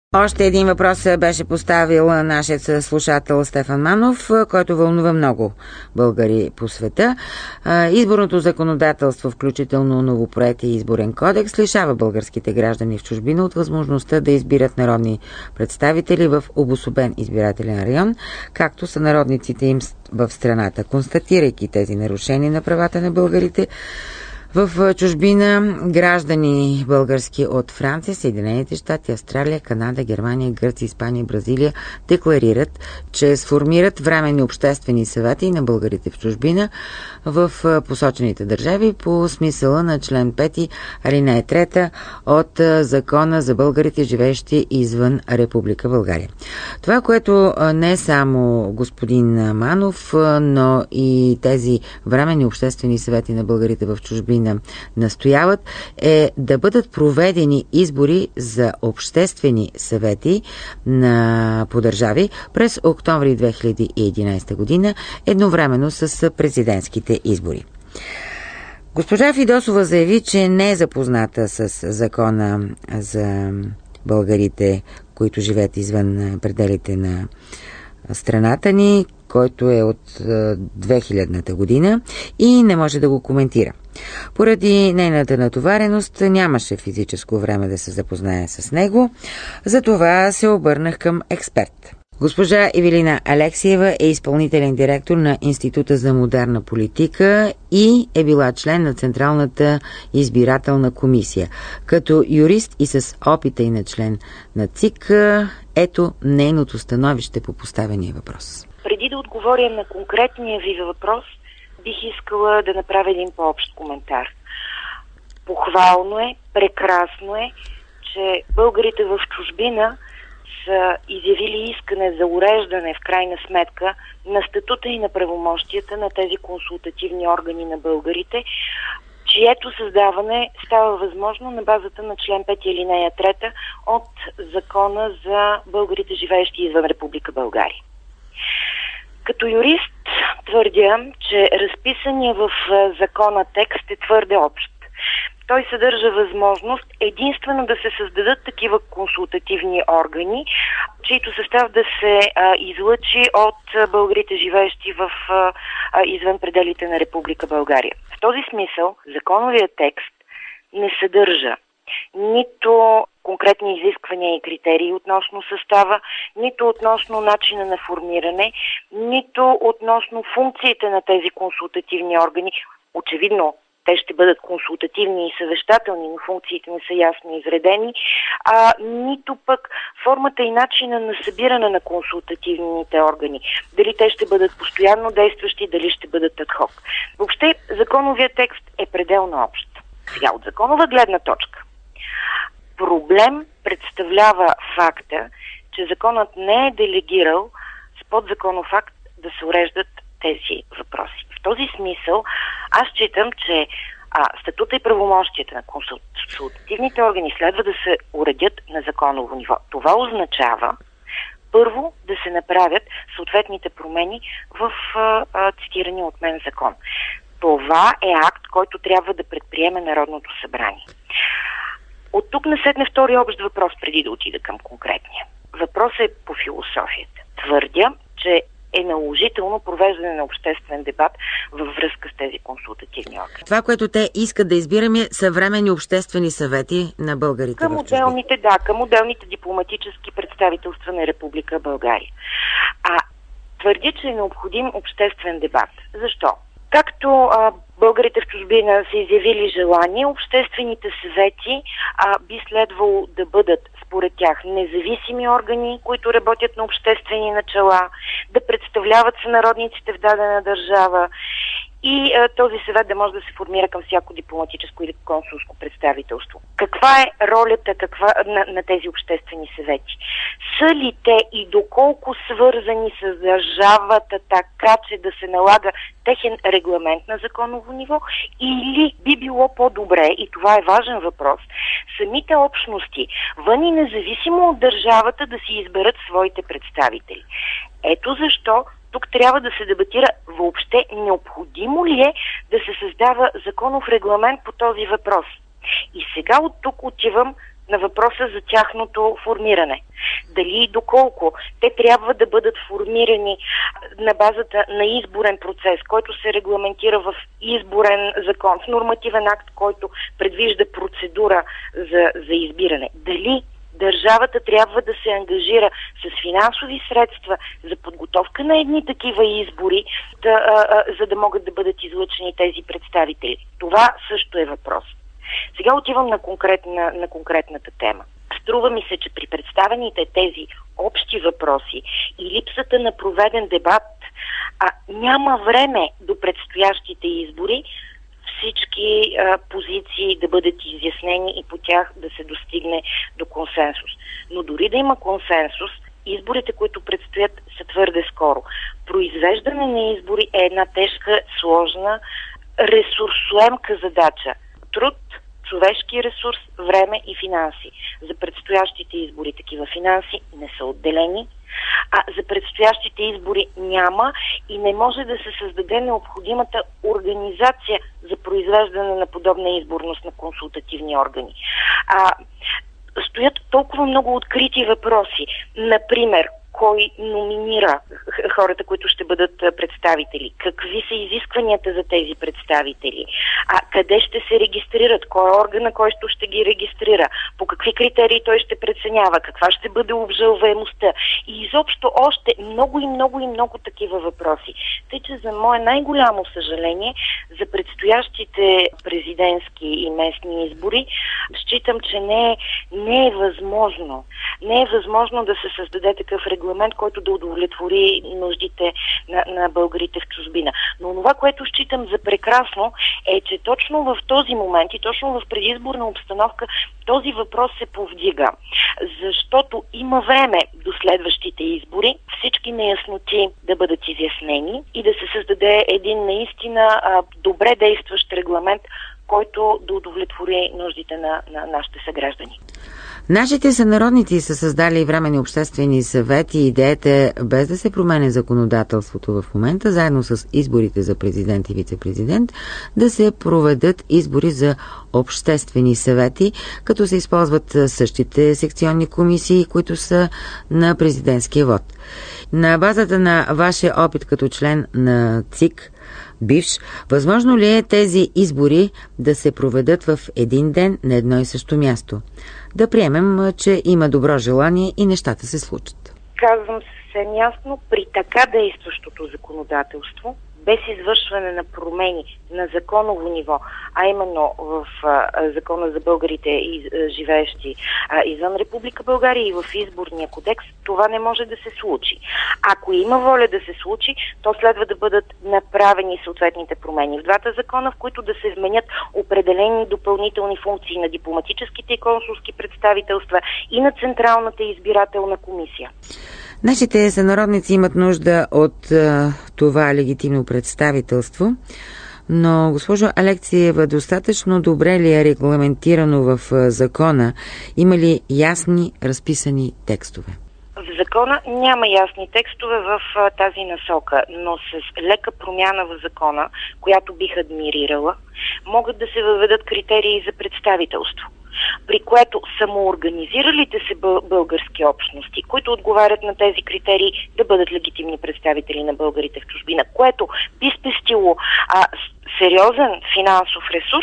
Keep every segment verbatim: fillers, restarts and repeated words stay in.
Още един въпрос беше поставил нашият слушател Стефан Манов, който вълнува много българи по света. Изборното законодателство, включително новопроект и изборен кодекс, лишава българските граждани в чужбина от възможността да избират народни представители в обособен избирателен район, както са народниците им в страната. Констатирайки тези нарушения на правата на българите в чужбина, граждани български от Франция, Съединените щати, Австралия, Канада, Германия, Гърция, Испания, Бразилия декларират, че сформират временни обществени съвети на българите в чужбина в посочените държави по смисъла на член пети, алинея трета от Закона за българите, живеещи извън Република България. Това, което не само господин Манов, но и тези временни обществени съвети на българите в чужбина настояват, е да бъдат проведени избори за обществени съвети на, по държави през октомври две хиляди и единадесета година, едновременно с президентските избори. Госпожа Фидосова заяви, че не е запозната с закона за българите, които живеят извън пределите на страната ни, който е от две хилядната година и не може да го коментира. Поради нейната натовареност нямаше физическо време да се запознае с него, затова се обърнах към експерт. Госпожа Ивелина Алексиева е изпълнителен директор на Института за модерна политика и е била член на Централната избирателна комисия. Като юрист и с опита и на член на ЦИК, ето нейното становище по поставения въпрос. Преди да отговоря на конкретния ви въпрос, бих искала да направя един по-общ коментар. Похвално е, прекрасно е, че българите в чужбина са изявили искане за уреждане в крайна сметка на статута и на правомощията на тези консултативни органи на българите, чието създаване става възможно на базата на член пети алинея трета от Закона за българите, живеещи извън Република България. Като юрист твърдя, че разписания в закона текст е твърде общ. Той съдържа възможност единствено да се създадат такива консултативни органи, чието състав да се а, излъчи от българите, живеещи в а, извън пределите на Република България. В този смисъл законовият текст не съдържа нито конкретни изисквания и критерии относно състава, нито относно начина на формиране, нито относно функциите на тези консултативни органи. Очевидно, те ще бъдат консултативни и съвещателни, но функциите не са ясно изредени, а нито пък формата и начина на събиране на консултативните органи. Дали те ще бъдат постоянно действащи, дали ще бъдат адхок. Въобще, законовият текст е пределно общ. Сега, от законова гледна точка, проблем представлява факта, че законът не е делегирал с подзаконов акт да се уреждат тези въпроси. В този смисъл аз считам, че а, статута и правомощията на консултативните органи следва да се уредят на законово ниво. Това означава първо да се направят съответните промени в а, а, цитирания от мен закон. Това е акт, който трябва да предприеме Народното събрание. От тук насетне втори общ въпрос, преди да отида към конкретния. Въпросът е по философията. Твърдя, че е наложително провеждане на обществен дебат във връзка с тези консултативни органи. Това, което те искат да избираме, са временни обществени съвети на българите към в чужбина. Отделните, да, към отделните дипломатически представителства на Република България. А твърдя, че е необходим обществен дебат. Защо? Както а, българите в чужбина са изявили желание, обществените съвети а, би следвало да бъдат според тях независими органи, които работят на обществени начала, да представляват сънародниците в дадена държава и а, този съвет да може да се формира към всяко дипломатическо или консулско представителство. Каква е ролята каква, на, на тези обществени съвети? Са ли те и доколко свързани с държавата така, че да се налага техен регламент на законово ниво, или би било по-добре, и това е важен въпрос, самите общности, вън и независимо от държавата, да си изберат своите представители. Ето защо тук трябва да се дебатира въобще необходимо ли е да се създава законов регламент по този въпрос. И сега от тук отивам на въпроса за тяхното формиране. Дали и доколко те трябва да бъдат формирани на базата на изборен процес, който се регламентира в изборен закон, в нормативен акт, който предвижда процедура за, за избиране. Дали държавата трябва да се ангажира с финансови средства за подготовка на едни такива избори, да, а, а, за да могат да бъдат излъчени тези представители. Това също е въпрос. Сега отивам на, конкретна, на конкретната тема. Струва ми се, че при представените тези общи въпроси и липсата на проведен дебат, а, няма време до предстоящите избори всички а, позиции да бъдат изяснени и по тях да се достигне до консенсус. Но дори да има консенсус, изборите, които предстоят, са твърде скоро. Произвеждане на избори е една тежка, сложна, ресурсоемка задача. Труд, човешки ресурс, време и финанси. За предстоящите избори такива финанси не са отделени, а за предстоящите избори няма и не може да се създаде необходимата организация за произвеждане на подобна изборност на консултативни органи. А, стоят толкова много открити въпроси. Например, кой номинира хората, които ще бъдат представители? Какви са изискванията за тези представители? А къде ще се регистрират? Кой е органа, който ще ги регистрира? По какви критерии той ще преценява? Каква ще бъде обжалваемостта? И изобщо още много и много и много такива въпроси. Тъй, че за мое най-голямо съжаление, за предстоящите президентски и местни избори, считам, че не е, не е възможно. Не е възможно да се създаде такъв регламент, който да удовлетвори нуждите на, на българите в чужбина. Но това, което считам за прекрасно, е, че точно в този момент и точно в предизборна обстановка този въпрос се повдига. Защото има време до следващите избори всички неясноти да бъдат изяснени и да се създаде един наистина а, добре действащ регламент, който да удовлетвори нуждите на, на нашите съграждани. Нашите сънародници са създали временни обществени съвети. Идеята е, без да се променя законодателството в момента, заедно с изборите за президент и вице-президент, да се проведат избори за обществени съвети, като се използват същите секционни комисии, които са на президентския вод. На базата на вашия опит като член на ЦИК, бивш, възможно ли е тези избори да се проведат в един ден на едно и също място? Да приемем, че има добро желание и нещата се случат. Казвам съвсем ясно, при така действащото законодателство, без извършване на промени на законово ниво, а именно в а, закона за българите, и, а, живеещи а, извън Република България и в изборния кодекс, това не може да се случи. Ако има воля да се случи, то следва да бъдат направени съответните промени в двата закона, в които да се вменят определени допълнителни функции на дипломатическите и консулски представителства и на Централната избирателна комисия. Нашите сънародници имат нужда от а, това легитимно представителство, но, госпожо Алексиева, достатъчно добре ли е регламентирано в а, закона? Има ли ясни разписани текстове? В закона няма ясни текстове в а, тази насока, но с лека промяна в закона, която бих адмирирала, могат да се въведат критерии за представителство, при което самоорганизиралите се български общности, които отговарят на тези критерии, да бъдат легитимни представители на българите в чужбина, което би спестило а, сериозен финансов ресурс,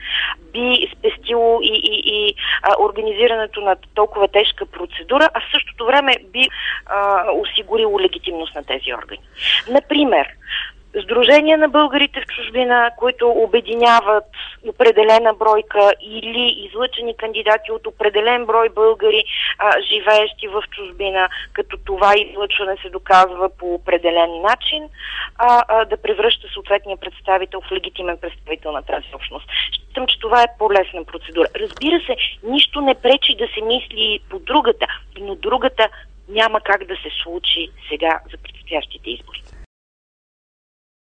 би спестило и, и, и а, организирането на толкова тежка процедура, а в същото време би а, осигурило легитимност на тези органи. Например, Сдружения на българите в чужбина, които обединяват определена бройка или излъчени кандидати от определен брой българи, а, живеещи в чужбина, като това излъчване се доказва по определен начин, а, а, да превръща съответния представител в легитимен представител на тази общност. Считам, че това е по-лесна процедура. Разбира се, нищо не пречи да се мисли по другата, но другата няма как да се случи сега за предстоящите избори.